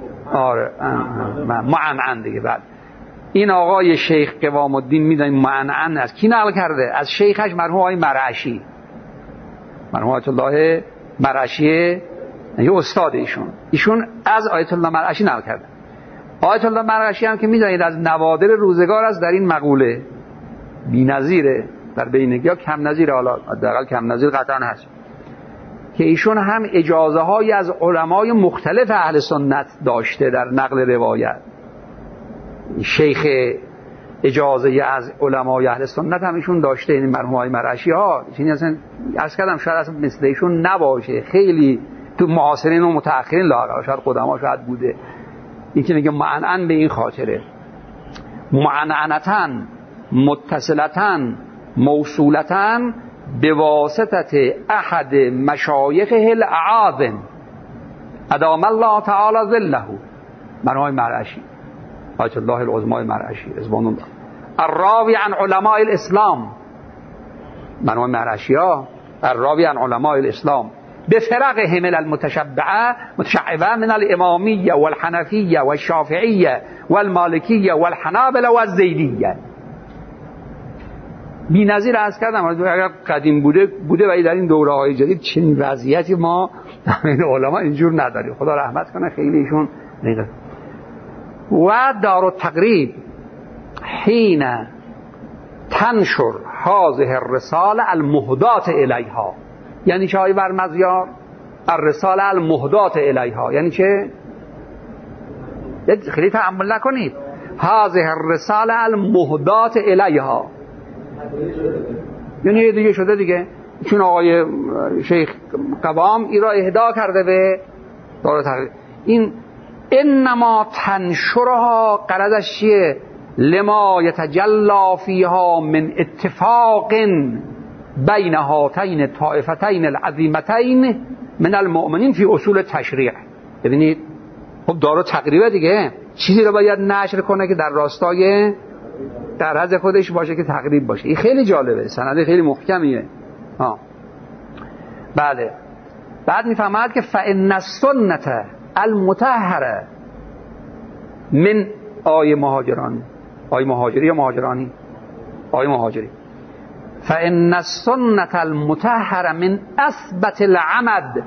معنعن دیگه. بعد این آقای شیخ قوام الدین میدونید معنعن است. کی نقل کرده؟ از شیخش مرحوم آقای مرعشی، مرحوم آیت الله مرعشی، یه استاد ایشون از آیت الله مرعشی نقل کرده. آیت الله مرعشی هم که میدونید از نوادر روزگار است در این مقوله، بی‌نظیره در بینگی ها، کم نظیره، حالا حداقل کم نظیر قطعا هست، که ایشون هم اجازه های از علمای مختلف اهل سنت داشته در نقل روایت. شیخ اجازه از علمای اهل سنت هم ایشون داشته، این مرحوم های مرعشی ها. این اصلا عرض کردم شاید اصلا مثل ایشون نباشه، خیلی تو معاصرین و متأخرین لااقل، شاید قدما شاید بوده. این که میگه معنعن به این خاطره، معنعنتن متصلتن موصولتن به واسطت احد مشایخه الاعاظم. ادام الله تعالی ظله، بنای مرعشی، آیت الله العظمای مرعشی رضوان الله. الراوی عن علماء الاسلام، بنای مرعشی ها، الراوی عن علماء الاسلام بفرقهم المتشعبه من الامامیه والحنفیه والشافعیه والمالکیه والحنابلة والزیدیه. بی نظیر عرض کردم اگر قدیم بوده ولی در این دوره های جدید چنین وضعیتی ما این علما اینجور نداریم، خدا رحمت کنه خیلی ایشون نیست. و دار التقریب حین تنشر هذه الرساله المهدات الیها، یعنی چه های برمزیار؟ الرساله المهدات الیها یعنی چه؟ خیلی تأمل نکنید. هذه الرساله المهدات الیها یعنی دیگه شده دیگه، چون آقای شیخ قوام ای را اهدا کرده به دار تقریب. این انما تنشرها قرضش چیه؟ لما یتجلا فیها من اتفاق بین هاتین الطائفتین العظیمتین من المؤمنین فی اصول تشریع. ببینید خب دار تقریبه دیگه، چیزی رو باید نشر کنه که در راستای در حد خودش باشه که تقریب باشه. این خیلی جالبه، سند خیلی محکمیه. بله. بعد میفهمد که فإن السنة المطهره من آیه مهاجران، آیه مهاجری یا مهاجرانی؟ آیه مهاجری. فإن السنة المطهره من اثبت العمد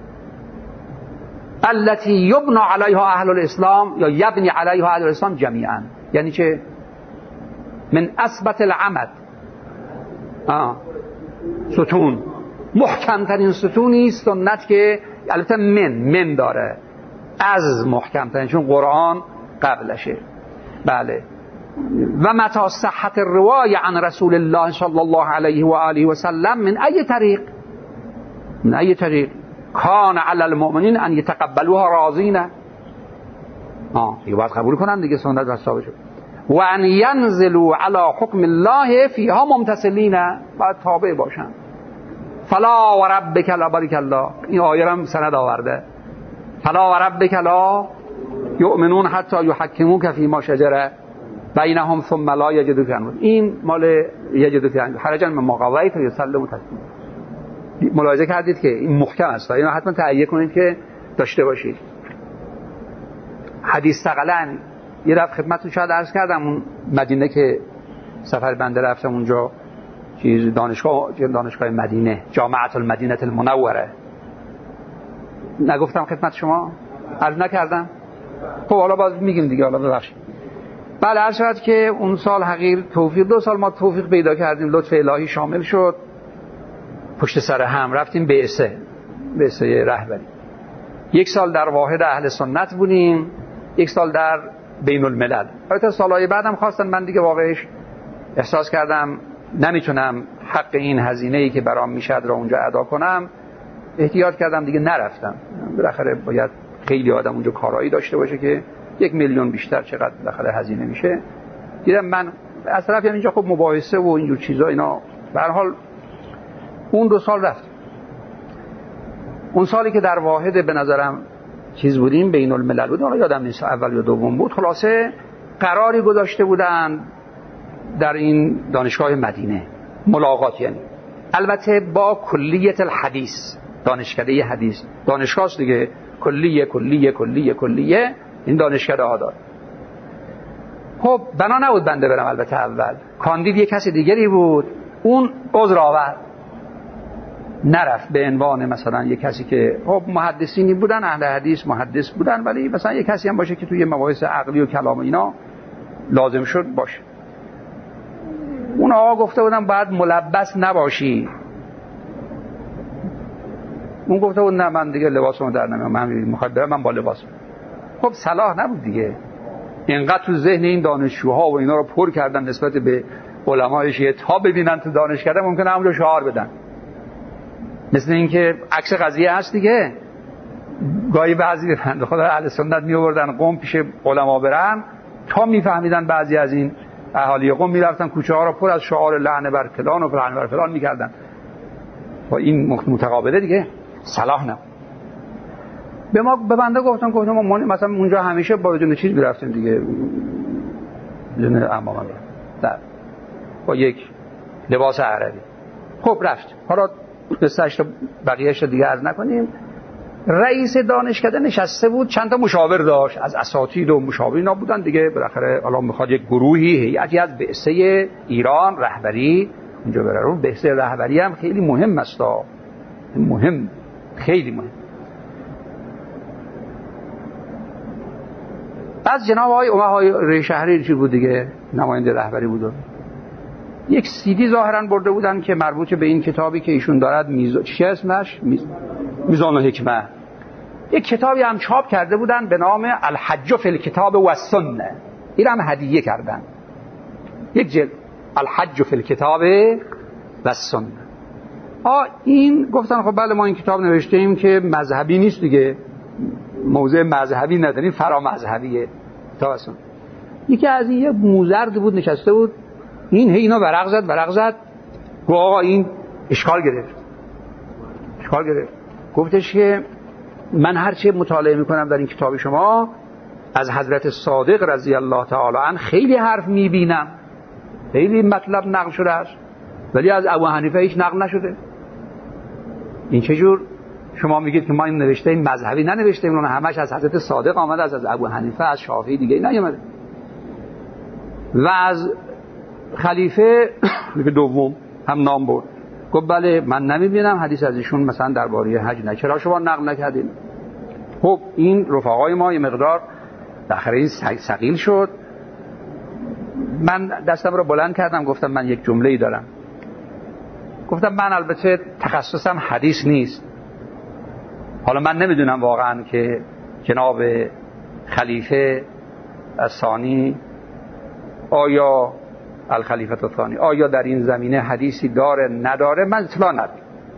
التي يبنى عليها اهل الاسلام یا يبني عليها اهل الاسلام جميعا. یعنی چه؟ من اثبت العمد، ستون، محکم ترین ستونی سنت که البته من داره از محکم ترین، چون قرآن قبلشه. بله. و متى صحت الروایه عن رسول الله صلی الله علیه و آله و سلم من ای طریق، من ای طریق کان علی المؤمنین ان یتقبلوها راضین، دیگه باید قبول کنن دیگه سنت و ثابت. و ان ینزلوا علی حکم الله فیها ممتثلین، باید تابع باشن. فلا و ربک لا، بارک الله، این آیه هم سند آورده. فلا و ربک لا یؤمنون حتی یحکموک فیما شجر بینهم ثم لا یجدوا فی انفسهم، این مال یجدوا فی انفسهم حرجا مما قضیت و یسلموا تسلیما. ملاحظه کردید که این محکم است، اینو حتما تهیه کنید که داشته باشید. حدیث ثقلن یه دفعه خدمتتون شاید عرض کردم، اون مدینه که سفر بنده رفتم اونجا، چیز دانشگاه مدینه، جامعه المدینه المنوره، نگفتم خدمت شما؟ عرض نکردم؟ خب حالا باز میگیم دیگه، حالا ببخشید. بله عرض شد که اون سال حقیر توفیق، 2 سال ما توفیق پیدا کردیم، لطف الهی شامل شد، پشت سر هم رفتیم بعثه رهبری. 1 سال در واحد اهل سنت بودیم، 1 سال در بین الملل. البته سالهای بعدم خواستن، من دیگه واقعش احساس کردم نمیتونم حق این هزینه‌ای که برام میشد را اونجا ادا کنم، احتیاط کردم دیگه نرفتم. بالاخره باید خیلی آدم اونجا کارایی داشته باشه که 1 میلیون بیشتر چقدر بالاخره هزینه میشه. دیدم من از طرفی هم اینجا خب مباحثه و اینجور چیزا اینا، به هر حال اون 2 سال رفت. اون سالی که در واحد به نظرم چیز بودیم، بین الملل بودیم، حالا یادم نیست اول یا دوم بود، خلاصه قراری گذاشته بودن در این دانشگاه مدینه، ملاقات، یعنی البته با کلیت الحدیث، دانشکده حدیث، دانشگاهست دیگه، کلیه این دانشکده ها داره. خب بنا نبود بنده برم، البته اول کاندید یه کسی دیگری بود، اون عذر آورد نرفت، به عنوان مثلا یه کسی که خب محدثینی بودن، اهل حدیث محدث بودن، ولی مثلا یه کسی هم باشه که توی مباحث عقلی و کلام اینا لازم شد باشه. اون آقا گفته بودن باید ملبس نباشی، اون گفته بود نه من دیگه لباسمو در نمیام، من میخواد برم من با لباس. خب صلاح نبود دیگه، اینقدر تو ذهن این دانشجوها و اینا رو پر کردن نسبت به علمای شیعه تا ببینن تو دانشکده ممکنه همونجا شعار بدن. مثل این که عکس قضیه هست دیگه، گاهی بعضی بنده خدا اهل سنت می آوردن قم پیش علما برن، تا میفهمیدن بعضی از این اهالی قم میرفتن کوچه ها رو پر از شعار لعنه بر فلان و فلان بر فلان میکردن. و این متقابله دیگه، صلاح نه. به بنده گفتم ما مثلا اونجا همیشه با بدون چیز میرفتیم دیگه، بدون عمامه با یک لباس عربی. خب رفت. حالا قصه‌اش بقیه‌اش دیگه عرض نکنیم. رئیس دانشکده نشسته بود، چند تا مشاور داشت، از اساتید و مشاورینا بودن دیگه. بالاخره الان میخواد یک گروهی هیئتی از بعثه ایران رهبری اونجا بره. اون بعثه رهبری هم خیلی مهم است، خیلی مهم. از جناب آقای عمر ری شهری چی بود دیگه، نماینده رهبری بود، یک CD ظاهرا برده بودن که مربوط به این کتابی که ایشون دارد، چی اسمش؟ میزان و حکمه. یک کتابی هم چاپ کرده بودن به نام الحج فی الکتاب و السنه. این هم هدیه کردن، یک جلد الحج فی الکتاب و السنه. این گفتن خب بله ما این کتاب نوشتیم که مذهبی نیست دیگه، موضوع مذهبی نداریم، فرا مذهبیه کتاب السنه. یکی از این یه موزرد بود نشسته بود، اینا ورق زد گفت آقا این اشکال گرفت. گفتش که من هرچی مطالعه میکنم در این کتاب شما از حضرت صادق رضی الله تعالی عنه خیلی حرف میبینم، خیلی مطلب نقل شده است، ولی از ابو حنیفه هیچ نقل نشده. این چجور شما میگید که ما این نوشته این مذهبی ننوشتیم، اون همش از حضرت صادق آمده، از ابو حنیفه، از شافعی دیگه نیامده. و از خلیفه دوم هم نام برد. گفت بله من نمیبینم حدیث از ایشون مثلا درباره حج نه، چرا شما نقل نکردین؟ خب این رفقای ما یه مقدار داخل ثقیل شد. من دستم رو بلند کردم، گفتم من یک جمله‌ای دارم. گفتم من البته تخصصم حدیث نیست، حالا من نمیدونم واقعا که جناب خلیفه الثانی آیا الخلیفه الثانی آیا در این زمینه حدیثی داره نداره، من اطلاع ندارم.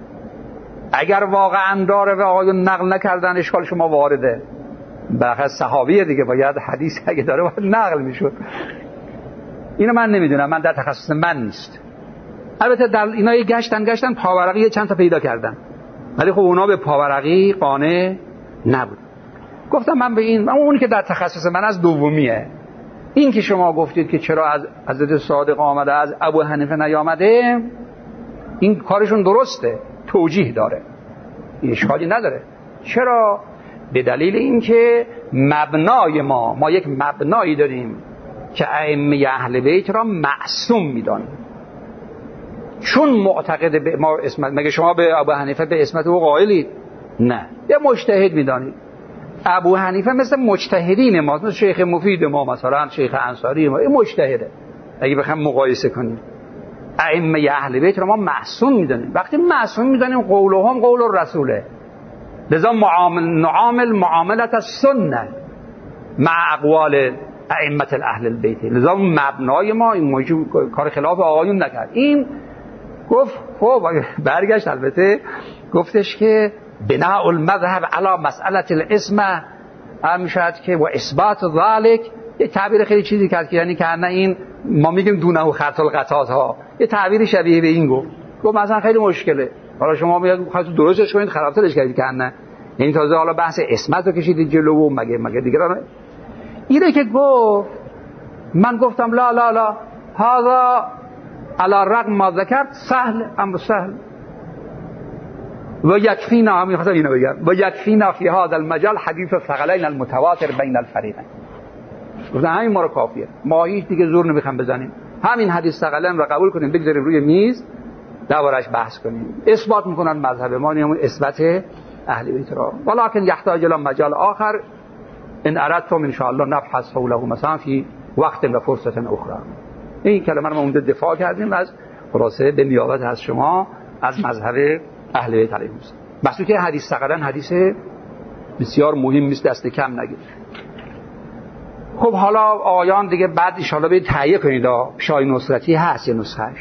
اگر واقعا داره و آقایون نقل نکردن اشکال شما وارده، بالاخره صحابیه دیگه، باید حدیث اگه داره باید نقل میشد. اینو من نمیدونم، من در تخصص من نیست. البته در اینا گشتن پاورقی چند تا پیدا کردن، ولی خب اونا به پاورقی قانع نبود. گفتم من به این، اون که در تخصص من از دومیه، این که شما گفتید که چرا از حضرت صادق آمده از ابو حنیفه نیامده، این کارشون درسته، توجیه داره، این اشکالی نداره. چرا؟ به دلیل اینکه مبنای ما یک مبنایی داریم که ائمه اهل بیت را معصوم میدانیم. چون معتقد به ما اسمت، مگه شما به ابو حنیفه به اسمت او قائلید؟ نه، یه مجتهد میدانید. ابو حنیفه مثل مجتهدین ما، مثل شیخ مفید ما، مثلا شیخ انصاری ما، این مجتهده. اگه بخوام مقایسه کنیم ائمه اهل بیت را ما معصوم میدانیم. وقتی معصوم میدانیم قولهم قول الرسوله، لذا نعامل معاملت السنه مع اقوال ائمه اهل البیت. لذا مبنای ما این موضوع کار خلاف آقایون نکرد. این گفت خب برگشت، البته گفتش که بناء المذهب علی مسئله الاسم میشد که و اثبات ذلك، یه تعبیر خیلی چیزی کرد که یعنی که نه این ما میگیم دونه خط القطات ها، یه تعبیر شبیه به این گفت مثلا خیلی مشکله، حالا شما میگید خودتون درستش کنید خرابترش کردید که نه، یعنی تازه حالا بحث اسمت رو کشیدید جلو و مگه دیگه اینه که گفت. من گفتم لا لا لا هذا على الرغم ما ذکرت سهل، امر سهل و یکفینا، همین خواستم اینو بگم، و یکفینا فی هذا المجال حدیث الثقلین المتواتر بین الفریقین. گفتم همین ما رو کافیه، ما هیچ دیگه زور نمیخوام بزنیم، همین حدیث ثقلین رو قبول کنیم بگذاریم روی میز دربارش بحث کنیم. اثبات میکنن مذهب ما همون اثبات اهل بیت را، ولکن یحتاج الی مجال آخر ان اردتم ان شاء الله نبحث حوله مثلا فی وقت و فرصت اخرى. این کلمه رو ما اونجا دفاع کردیم از خلاصه به نیابت از شما از مذهب اهل بیت علیهم السلام. بحثی که حدیث ثقلین حدیث بسیار مهم است، دست کم نگیرید. خب حالا آیان دیگه بعد ان شاء الله به تهیه کنید، شای نصرتی هست یه نسخهش.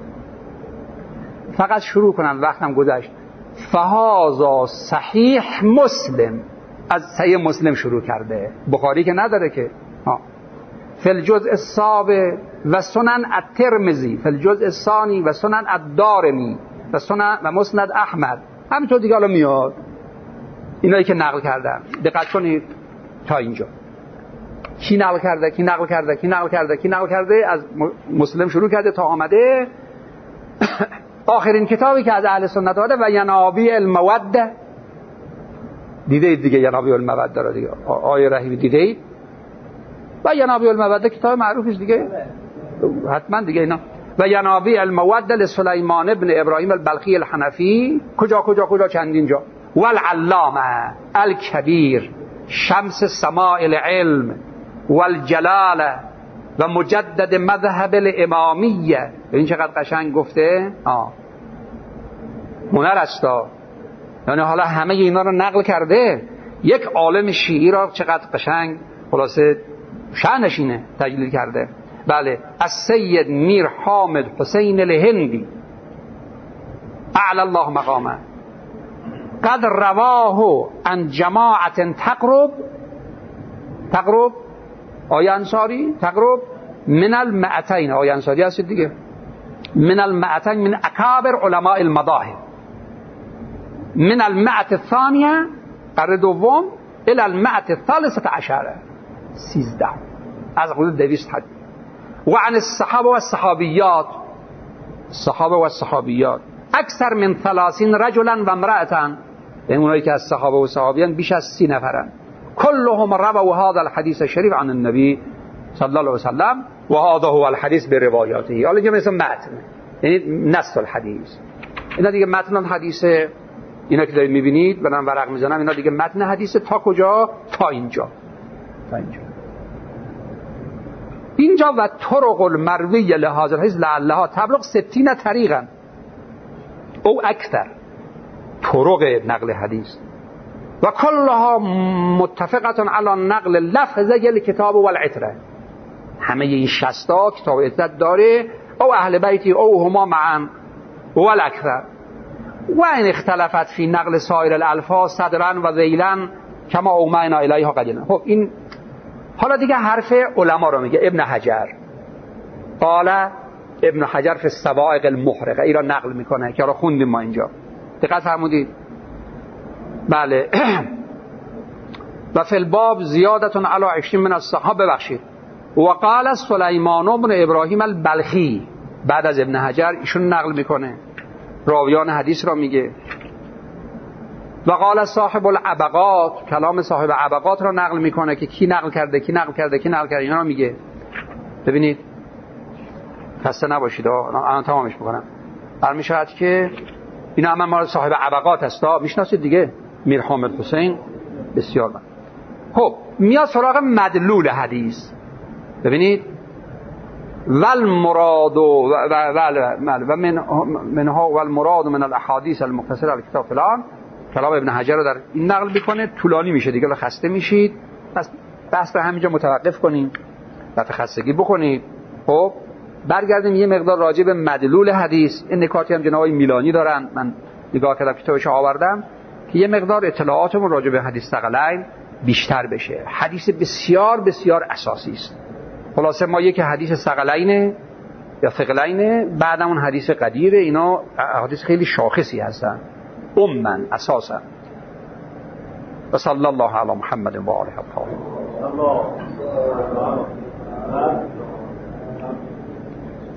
فقط شروع کنم وقتم گذشت. فهذا صحیح مسلم، از صحیح مسلم شروع کرده، بخاری که نداره که. فی الجزء السابع و سنن الترمذی، فی الجزء الثانی و سنن الدارمی و سنن و مسند احمد. همینطور دیگه حالا میاد اینایی که نقل کردن دقت کنید تا اینجا کی نقل کرده کی نقل کرده کی نقل کرده کی نقل کرده، از مسلم شروع کرده تا آمده آخرین کتابی که از اهل سنت داده و ینابیع الموده. دیده اید دیگه ینابیع الموده رو دیگه، آیه رحیمی دیده اید؟ و ینابیع الموده کتاب معروفش دیگه حتما دیگه اینا. و ینابیع الموده لسلیمان ابن ابراهیم البلخی الحنفی کجا چندین جا. والعلامه الکبیر شمس سماع العلم والجلاله و مجدد مذهب الامامیه. این چقدر قشنگ گفته. هنر استا، یعنی حالا همه اینا رو نقل کرده. یک عالم شیعی را چقدر قشنگ خلاصه شأنش اینه تجلیل کرده. بله، از سید میر حامد حسین الهندی اعلی الله مقامه قد رواه عن جماعت تقرب آیه انصاری تقرب من المئتین، آیه انصاری هستید دیگه، من المئتین من اکابر علماء المذاهب، من المئت الثانیه قرن دوم الى المئت الثالثه عشره 13 از حدود 200 حدیث. و عن الصحابه والصحابیات، الصحابه والصحابیات اکثر من 30 رجلا و امرأة، این اونایی که از صحابه و صحابیان بیش از 30 نفرن. كلهم رووا هذا الحديث الشريف عن النبي صلى الله عليه وسلم و هذا هو الحديث برواياته. حالا که مثل متن، یعنی نص الحدیث، اینا دیگه متن حدیث، اینا که دارید میبینید من ورق میزنم، اینا دیگه متن حدیث. تا کجا؟ تا اینجا و طرق المرویه لهذا الحديث لعلها تبلغ 60 طریقا او اکثر طرق نقل حدیث و کلها متفقه علی نقل لفظ الکتاب والعتره. همه این 60 کتاب عترت داره، او اهل بیتی او هما معا والاکثر. و این اختلفت فی نقل سایر الالفاظ صدرا و ذیلا کما اومئنا الیها قدیما. خب این حالا دیگه حرف علما رو میگه. ابن حجر قال، ابن حجر فی الصواعق المحرقه ای را نقل میکنه که را خوندیم ما اینجا، دقت فرمودید؟ بله. و فی الباب زیادتون علی 20 من الصحابه، ببخشید. و قال سلیمان بن ابراهیم البلخی، بعد از ابن حجر ایشون نقل میکنه، راویان حدیث را میگه. و قال صاحب العبقات، کلام صاحب عبقات را نقل میکنه که کی نقل کرده اینا را میگه. ببینید خسته نباشید، الان تمامش میکنم. برمی شود که اینا هم مال صاحب عبقات هستا، میشناسید دیگه، میر حامد حسین. بسیار من. خب میاد سراغ مدلول حدیث. ببینید والمراد و منها والمراد من الاحادیث المختصره الکتاب فلان. کلام ابن حجر رو در این نقل میکنه، طولانی میشه دیگه، خسته میشید، پس بحث رو همینجا متوقف کنیم، دفع خستگی بکنید. خب برگردیم یه مقدار راجع به مدلول حدیث. این نکاتی هم جناب میلانی دارن، من نگاه کردم کتابش آوردم که یه مقدار اطلاعاتمون راجع به حدیث ثقلین بیشتر بشه. حدیث بسیار بسیار اساسی است. خلاصه ما یکی حدیث ثقلینه یا ثقلینه، بعدمون حدیث قدیره. اینا حدیث خیلی شاخصی هستن، امن اساسا. و صلی الله علی محمد و آله الطاهرین.